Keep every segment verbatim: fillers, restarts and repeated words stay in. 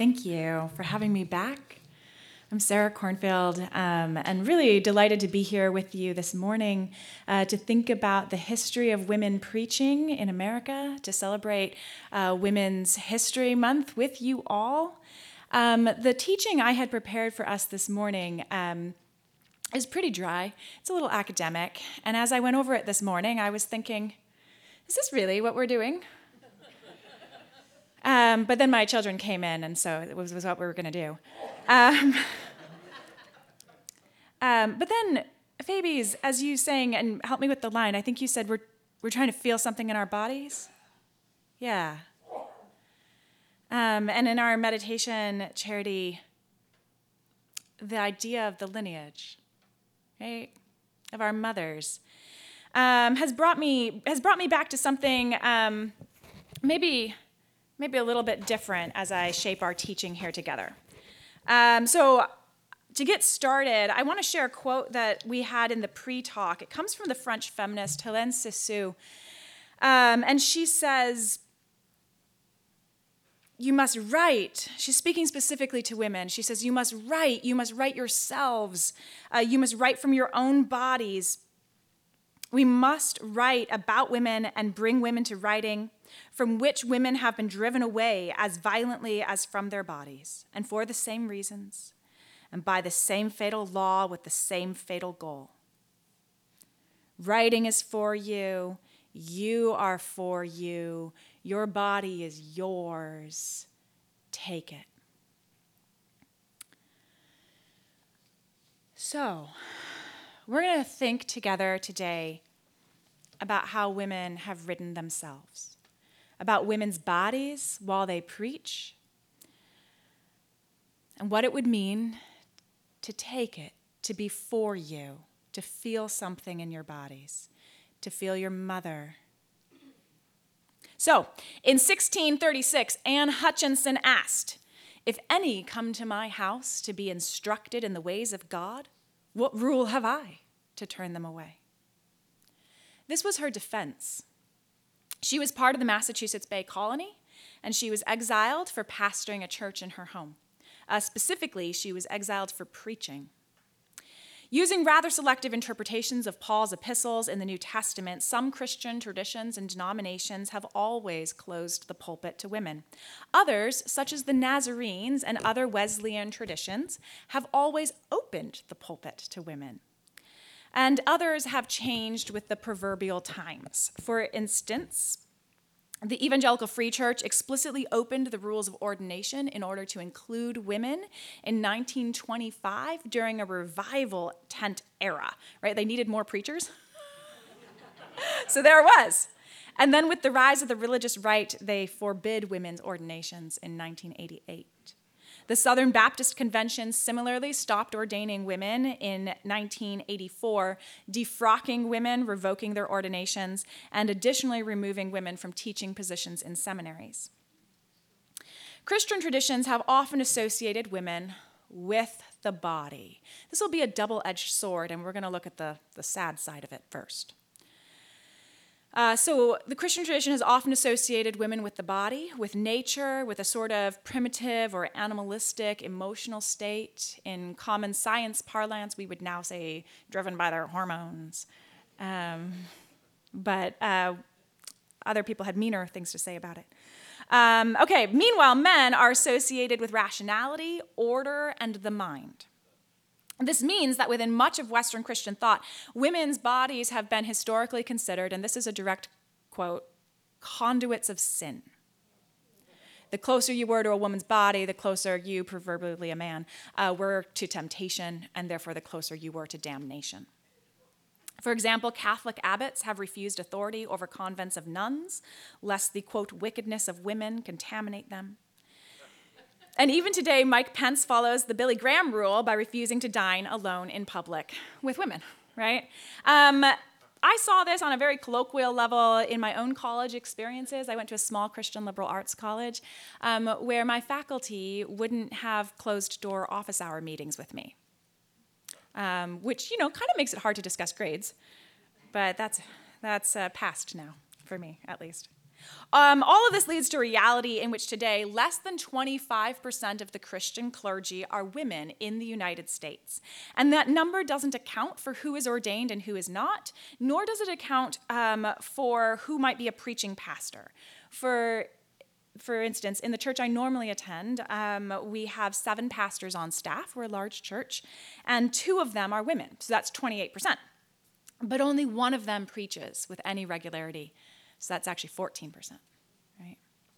Thank you for having me back. I'm Sarah Cornfield, um, and really delighted to be here with you this morning uh, to think about the history of women preaching in America, to celebrate uh, Women's History Month with you all. Um, the teaching I had prepared for us this morning um, is pretty dry. It's a little academic, and as I went over it this morning, I was thinking, is this really what we're doing? Um, but then my children came in, and so it was, was what we were going to do. Um, um, but then, Phoebes, as you sang, and help me with the line, I think you said we're we're trying to feel something in our bodies. Yeah. Um, and in our meditation charity, the idea of the lineage, right, of our mothers, um, has brought me has brought me back to something um, maybe. maybe a little bit different as I shape our teaching here together. Um, so to get started, I want to share a quote that we had in the pre-talk. It comes from the French feminist Hélène Cixous, um, and she says, you must write. She's speaking specifically to women. She says, you must write. You must write yourselves. Uh, you must write from your own bodies. We must write about women and bring women to writing, from which women have been driven away as violently as from their bodies, and for the same reasons, and by the same fatal law with the same fatal goal. Writing is for you. You are for you. Your body is yours. Take it. So, we're going to think together today about how women have written themselves, about women's bodies while they preach, and what it would mean to take it, to be for you, to feel something in your bodies, to feel your mother. So, in sixteen thirty-six, Anne Hutchinson asked, "If any come to my house to be instructed in the ways of God, what rule have I to turn them away?" This was her defense. She was part of the Massachusetts Bay Colony, and she was exiled for pastoring a church in her home. Uh, specifically, she was exiled for preaching. Using rather selective interpretations of Paul's epistles in the New Testament, some Christian traditions and denominations have always closed the pulpit to women. Others, such as the Nazarenes and other Wesleyan traditions, have always opened the pulpit to women. And others have changed with the proverbial times. For instance, the Evangelical Free Church explicitly opened the rules of ordination in order to include women in nineteen twenty-five during a revival tent era, right? They needed more preachers. So there it was. And then with the rise of the religious right, they forbid women's ordinations in nineteen eighty-eight. The Southern Baptist Convention similarly stopped ordaining women in nineteen eighty-four, defrocking women, revoking their ordinations, and additionally removing women from teaching positions in seminaries. Christian traditions have often associated women with the body. This will be a double-edged sword, and we're going to look at the, the sad side of it first. Uh, so the Christian tradition has often associated women with the body, with nature, with a sort of primitive or animalistic emotional state. In common science parlance, we would now say driven by their hormones. Um, but uh, other people had meaner things to say about it. Um, okay, meanwhile, men are associated with rationality, order, and the mind. This means that within much of Western Christian thought, women's bodies have been historically considered, and this is a direct quote, conduits of sin. The closer you were to a woman's body, the closer you, proverbially a man, uh, were to temptation, and therefore the closer you were to damnation. For example, Catholic abbots have refused authority over convents of nuns, lest the, quote, wickedness of women contaminate them. And even today, Mike Pence follows the Billy Graham rule by refusing to dine alone in public with women, right? Um, I saw this on a very colloquial level in my own college experiences. I went to a small Christian liberal arts college um, where my faculty wouldn't have closed-door office hour meetings with me, um, which, you know, kind of makes it hard to discuss grades. But that's, that's uh, past now, for me, at least. Um, all of this leads to a reality in which today less than twenty-five percent of the Christian clergy are women in the United States. And that number doesn't account for who is ordained and who is not, nor does it account um, for who might be a preaching pastor. For For instance, in the church I normally attend, um, we have seven pastors on staff. We're a large church, and two of them are women, so that's twenty-eight percent. But only one of them preaches with any regularity, so that's actually fourteen percent, right?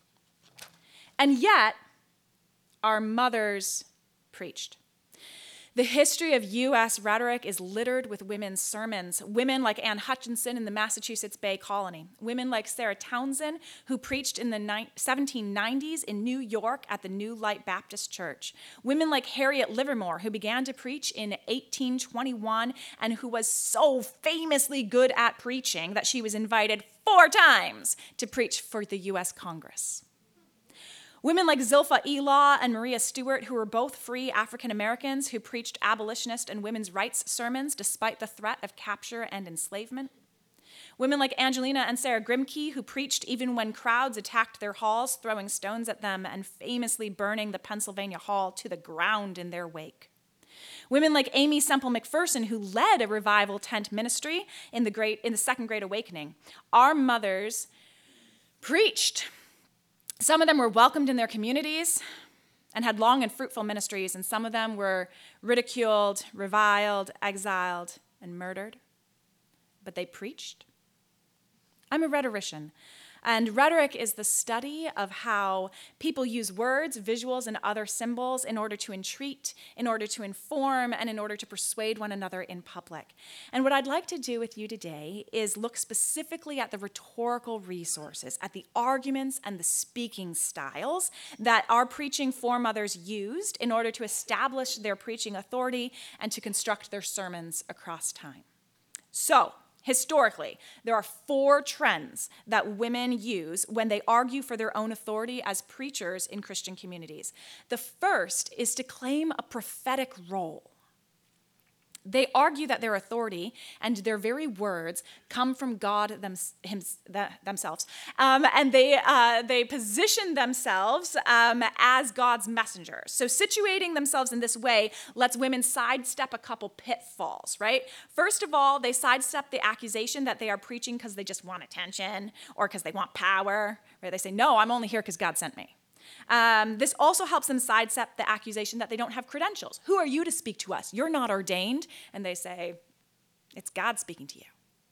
And yet, our mothers preached. The history of U S rhetoric is littered with women's sermons. Women like Anne Hutchinson in the Massachusetts Bay Colony. Women like Sarah Townsend, who preached in the seventeen nineties in New York at the New Light Baptist Church. Women like Harriet Livermore, who began to preach in eighteen twenty-one and who was so famously good at preaching that she was invited four times to preach for the U S Congress. Women like Zilpha Elaw and Maria Stewart, who were both free African Americans who preached abolitionist and women's rights sermons despite the threat of capture and enslavement. Women like Angelina and Sarah Grimke, who preached even when crowds attacked their halls, throwing stones at them and famously burning the Pennsylvania Hall to the ground in their wake. Women like Amy Semple McPherson, who led a revival tent ministry in the, great, in the Second Great Awakening. Our mothers preached. Some of them were welcomed in their communities and had long and fruitful ministries, and some of them were ridiculed, reviled, exiled, and murdered. But they preached. I'm a rhetorician, and rhetoric is the study of how people use words, visuals, and other symbols in order to entreat, in order to inform, and in order to persuade one another in public. And what I'd like to do with you today is look specifically at the rhetorical resources, at the arguments and the speaking styles that our preaching foremothers used in order to establish their preaching authority and to construct their sermons across time. So, historically, there are four trends that women use when they argue for their own authority as preachers in Christian communities. The first is to claim a prophetic role. They argue that their authority and their very words come from God them, him, the, themselves. Um, and they, uh, they position themselves um, as God's messengers. So situating themselves in this way lets women sidestep a couple pitfalls, right? First of all, they sidestep the accusation that they are preaching because they just want attention or because they want power. Right? They say, no, I'm only here because God sent me. Um, this also helps them sidestep the accusation that they don't have credentials. Who are you to speak to us? You're not ordained. And they say, it's God speaking to you.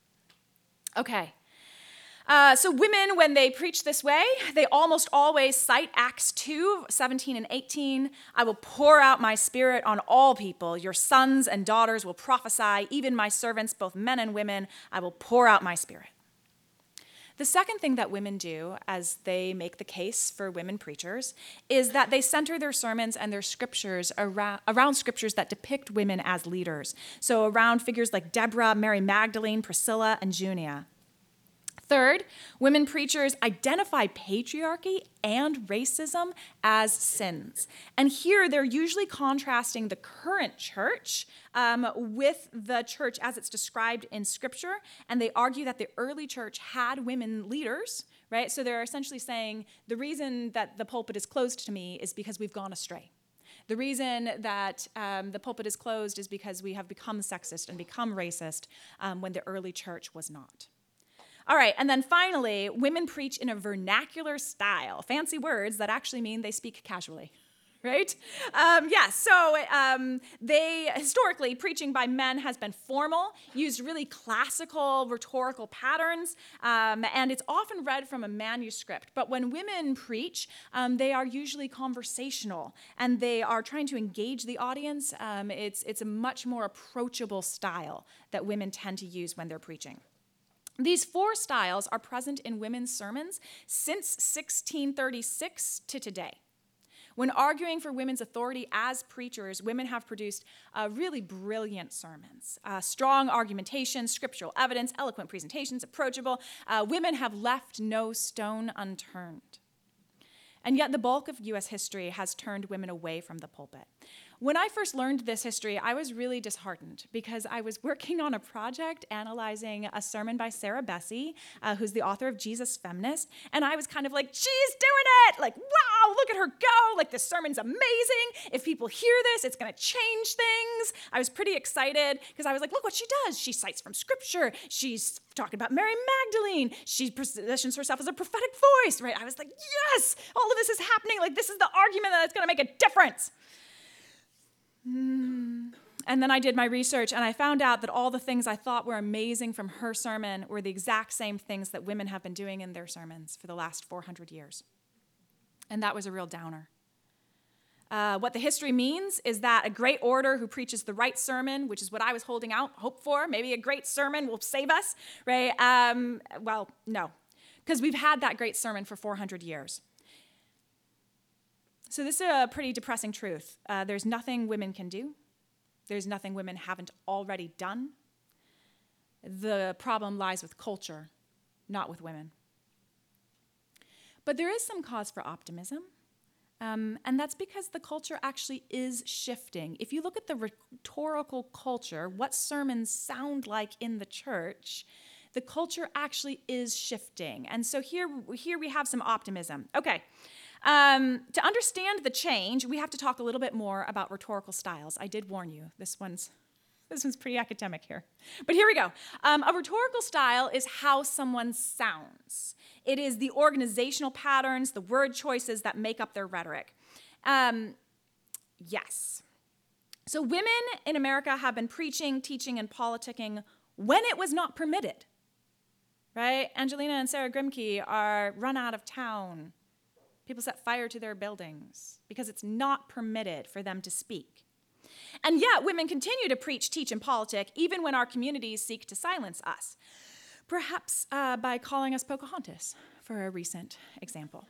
Okay. Uh, so women, when they preach this way, they almost always cite Acts two, seventeen and eighteen. I will pour out my spirit on all people. Your sons and daughters will prophesy. Even my servants, both men and women, I will pour out my spirit. The second thing that women do as they make the case for women preachers is that they center their sermons and their scriptures around, around scriptures that depict women as leaders. So around figures like Deborah, Mary Magdalene, Priscilla, and Junia. Third, women preachers identify patriarchy and racism as sins. And here they're usually contrasting the current church um, with the church as it's described in Scripture. And they argue that the early church had women leaders, right? So they're essentially saying the reason that the pulpit is closed to me is because we've gone astray. The reason that um, the pulpit is closed is because we have become sexist and become racist um, when the early church was not. All right, and then finally, women preach in a vernacular style, fancy words that actually mean they speak casually, right? Um, yeah, so um, they, historically, preaching by men has been formal, used really classical rhetorical patterns, um, and it's often read from a manuscript. But when women preach, um, they are usually conversational, and they are trying to engage the audience. Um, it's, it's a much more approachable style that women tend to use when they're preaching. These four styles are present in women's sermons since sixteen thirty-six to today. When arguing for women's authority as preachers, women have produced uh, really brilliant sermons. Uh, strong argumentation, scriptural evidence, eloquent presentations, approachable. Uh, women have left no stone unturned. And yet the bulk of U S history has turned women away from the pulpit. When I first learned this history, I was really disheartened because I was working on a project analyzing a sermon by Sarah Bessey, uh, who's the author of Jesus Feminist, and I was kind of like, she's doing it! Like, wow, look at her go! Like, this sermon's amazing! If people hear this, it's gonna change things! I was pretty excited because I was like, look what she does! She cites from scripture, she's talking about Mary Magdalene, she positions herself as a prophetic voice, right? I was like, yes! All of this is happening, like, this is the argument that's gonna make a difference! Mm. And then I did my research, and I found out that all the things I thought were amazing from her sermon were the exact same things that women have been doing in their sermons for the last four hundred years. And that was a real downer. Uh, what the history means is that a great orator who preaches the right sermon, which is what I was holding out hope for, maybe a great sermon will save us, right? Um, well, no, because we've had that great sermon for four hundred years. So this is a pretty depressing truth. Uh, there's nothing women can do. There's nothing women haven't already done. The problem lies with culture, not with women. But there is some cause for optimism, um, and that's because the culture actually is shifting. If you look at the rhetorical culture, what sermons sound like in the church, the culture actually is shifting. And so here, here we have some optimism. Okay. Um, to understand the change, we have to talk a little bit more about rhetorical styles. I did warn you, this one's, this one's pretty academic here. But here we go. Um, a rhetorical style is how someone sounds. It is the organizational patterns, the word choices that make up their rhetoric. Um, yes. So women in America have been preaching, teaching, and politicking when it was not permitted, right? Angelina and Sarah Grimke are run out of town. People set fire to their buildings because it's not permitted for them to speak. And yet, women continue to preach, teach, and politic even when our communities seek to silence us, perhaps uh, by calling us Pocahontas, for a recent example.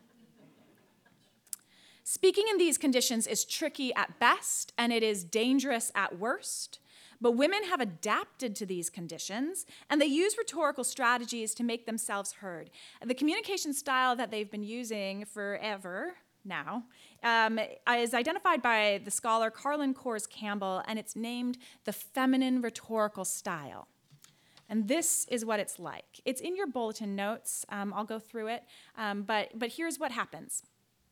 Speaking in these conditions is tricky at best, and it is dangerous at worst. But women have adapted to these conditions, and they use rhetorical strategies to make themselves heard. The communication style that they've been using forever now um, is identified by the scholar Carlin Kors Campbell, and it's named the feminine rhetorical style. And this is what it's like. It's in your bulletin notes. Um, I'll go through it, um, but, but here's what happens.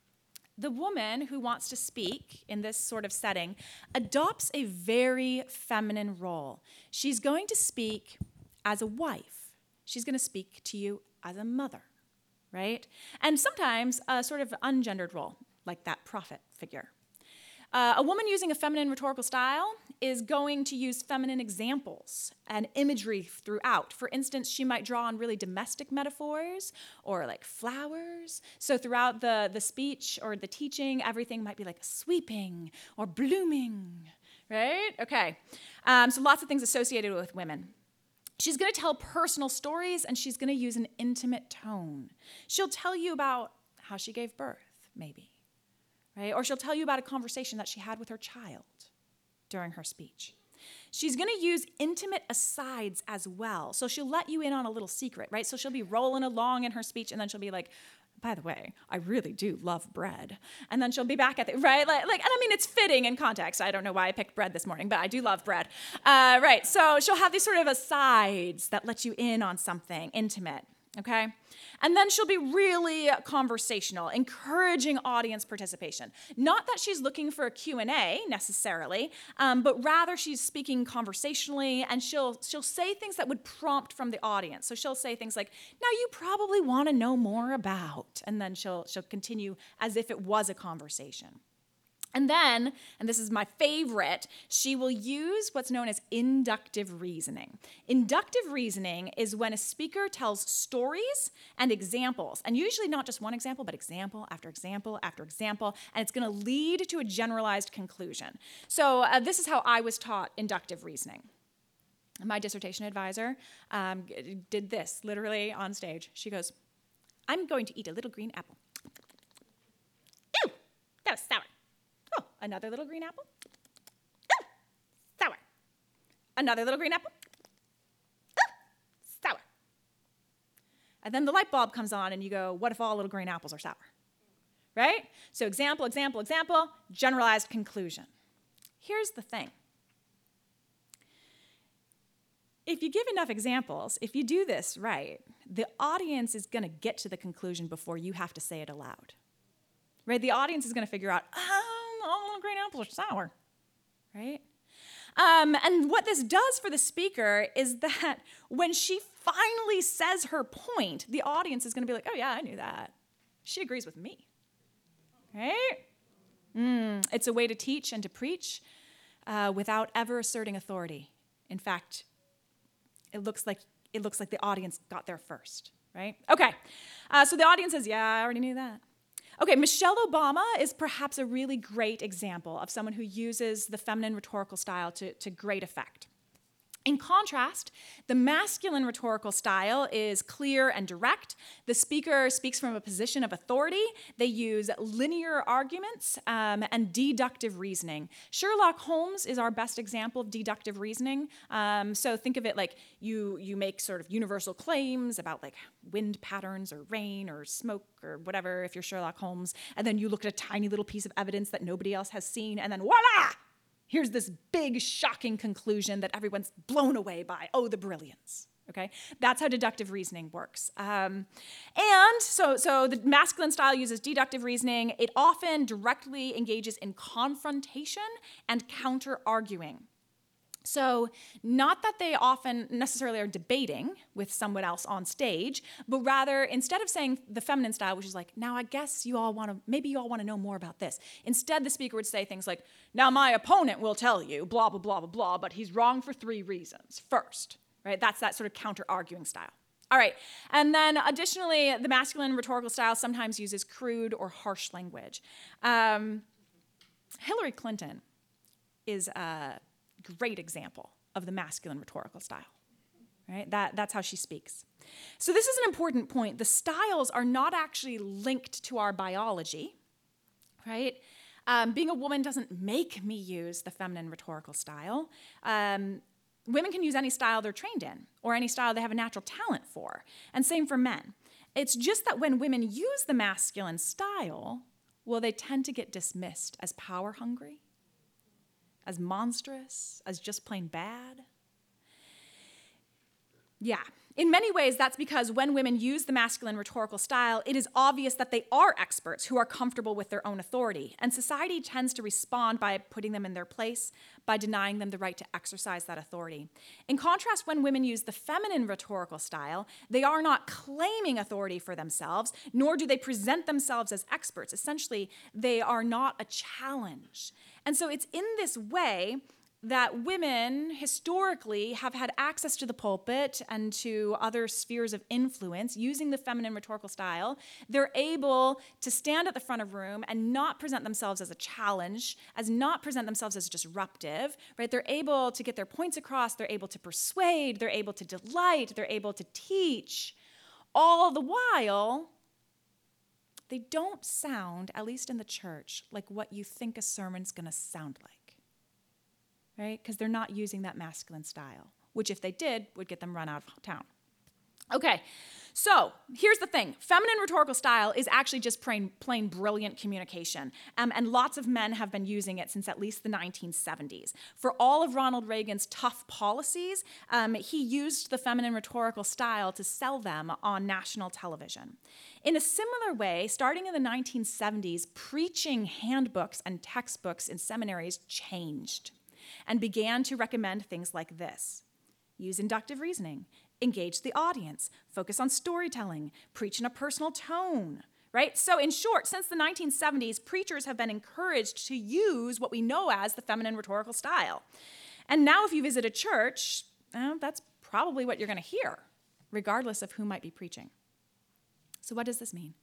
The woman who wants to speak in this sort of setting adopts a very feminine role. She's going to speak as a wife. She's going to speak to you as a mother, right? And sometimes a sort of ungendered role, like that prophet figure. Uh, a woman using a feminine rhetorical style is going to use feminine examples and imagery throughout. For instance, she might draw on really domestic metaphors or like flowers. So throughout the, the speech or the teaching, everything might be like sweeping or blooming, right? Okay, um, so lots of things associated with women. She's going to tell personal stories, and she's going to use an intimate tone. She'll tell you about how she gave birth, maybe. Right? Or she'll tell you about a conversation that she had with her child during her speech. She's going to use intimate asides as well. So she'll let you in on a little secret, right? So she'll be rolling along in her speech, and then she'll be like, by the way, I really do love bread. And then she'll be back at the, right? Like, like and I mean, it's fitting in context. I don't know why I picked bread this morning, but I do love bread. Uh, right, so she'll have these sort of asides that let you in on something intimate. Okay? And then she'll be really conversational, encouraging audience participation. Not that she's looking for a Q and A necessarily, um, but rather she's speaking conversationally, and she'll she'll say things that would prompt from the audience. So she'll say things like, now you probably want to know more about, and then she'll she'll continue as if it was a conversation. And then, and this is my favorite, she will use what's known as inductive reasoning. Inductive reasoning is when a speaker tells stories and examples, and usually not just one example, but example after example after example, and it's going to lead to a generalized conclusion. So uh, this is how I was taught inductive reasoning. My dissertation advisor um, did this literally on stage. She goes, I'm going to eat a little green apple. Ew, that was sour. Oh, another little green apple. Oh, sour. Another little green apple. Oh, sour. And then the light bulb comes on and you go, what if all little green apples are sour? Right? So example, example, example, generalized conclusion. here's the thing. If you give enough examples, if you do this right, the audience is going to get to the conclusion before you have to say it aloud. Right? The audience is going to figure out, oh, all green apples are sour. Right? Um, and what this does for the speaker is that when she finally says her point, the audience is going to be like, oh, yeah, I knew that. She agrees with me. Right? Mm, it's a way to teach and to preach uh, without ever asserting authority. In fact, it looks like it looks like the audience got there first, right? Okay, uh, so the audience says, yeah, I already knew that. Okay, Michelle Obama is perhaps a really great example of someone who uses the feminine rhetorical style to, to great effect. In contrast, the masculine rhetorical style is clear and direct. The speaker speaks from a position of authority. They use linear arguments um, and deductive reasoning. Sherlock Holmes is our best example of deductive reasoning. Um, so think of it like you, you make sort of universal claims about like wind patterns or rain or smoke or whatever if you're Sherlock Holmes, and then you look at a tiny little piece of evidence that nobody else has seen, and then voila! Here's this big, shocking conclusion that everyone's blown away by. Oh, the brilliance, okay? That's how deductive reasoning works. Um, and so, so the masculine style uses deductive reasoning. It often directly engages in confrontation and counter-arguing. So not that they often necessarily are debating with someone else on stage, but rather instead of saying the feminine style, which is like, now I guess you all want to, maybe you all want to know more about this. Instead, the speaker would say things like, now my opponent will tell you, blah, blah, blah, blah, blah, but he's wrong for three reasons. First, right? That's that sort of counter-arguing style. All right, and then additionally, the masculine rhetorical style sometimes uses crude or harsh language. Um, Hillary Clinton is a great example of the masculine rhetorical style, right? That, that's how she speaks. So this is an important point. The styles are not actually linked to our biology, right? Um, being a woman doesn't make me use the feminine rhetorical style. Um, women can use any style they're trained in or any style they have a natural talent for, and same for men. It's just that when women use the masculine style, well, they tend to get dismissed as power hungry, as monstrous, as just plain bad. Yeah, in many ways, that's because when women use the masculine rhetorical style, it is obvious that they are experts who are comfortable with their own authority, and society tends to respond by putting them in their place, by denying them the right to exercise that authority. In contrast, when women use the feminine rhetorical style, they are not claiming authority for themselves, nor do they present themselves as experts. Essentially, they are not a challenge. And so it's in this way that women historically have had access to the pulpit and to other spheres of influence using the feminine rhetorical style. They're able to stand at the front of the room and not present themselves as a challenge, as not present themselves as disruptive, right? They're able to get their points across, they're able to persuade, they're able to delight, they're able to teach, all the while they don't sound, at least in the church, like what you think a sermon's gonna sound like. Right? Because they're not using that masculine style, which if they did, would get them run out of town. Okay, so here's the thing. Feminine rhetorical style is actually just plain, plain brilliant communication, um, and lots of men have been using it since at least the nineteen seventies. For all of Ronald Reagan's tough policies, um, he used the feminine rhetorical style to sell them on national television. In a similar way, starting in the nineteen seventies, preaching handbooks and textbooks in seminaries changed and began to recommend things like this: use inductive reasoning, engage the audience, focus on storytelling, preach in a personal tone, right? So in short, since the nineteen seventies, preachers have been encouraged to use what we know as the feminine rhetorical style. And now if you visit a church, well, that's probably what you're going to hear, regardless of who might be preaching. So what does this mean?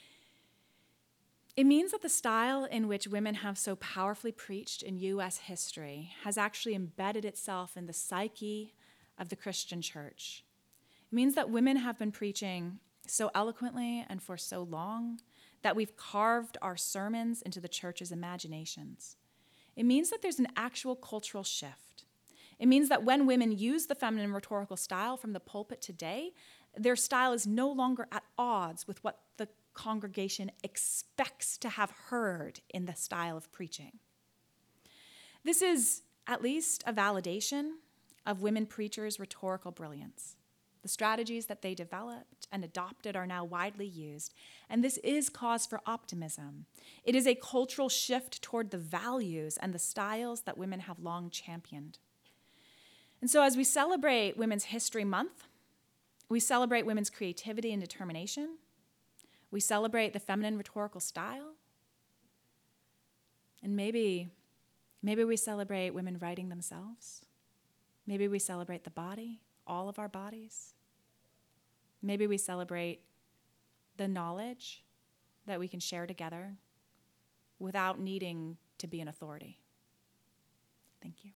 It means that the style in which women have so powerfully preached in U S history has actually embedded itself in the psyche of the Christian church. It means that women have been preaching so eloquently and for so long that we've carved our sermons into the church's imaginations. It means that there's an actual cultural shift. It means that when women use the feminine rhetorical style from the pulpit today, their style is no longer at odds with what the congregation expects to have heard in the style of preaching. This is at least a validation of women preachers' rhetorical brilliance. The strategies that they developed and adopted are now widely used, and this is cause for optimism. It is a cultural shift toward the values and the styles that women have long championed. And so as we celebrate Women's History Month, we celebrate women's creativity and determination. We celebrate the feminine rhetorical style. And maybe, maybe we celebrate women writing themselves. Maybe we celebrate the body, all of our bodies. Maybe we celebrate the knowledge that we can share together without needing to be an authority. Thank you.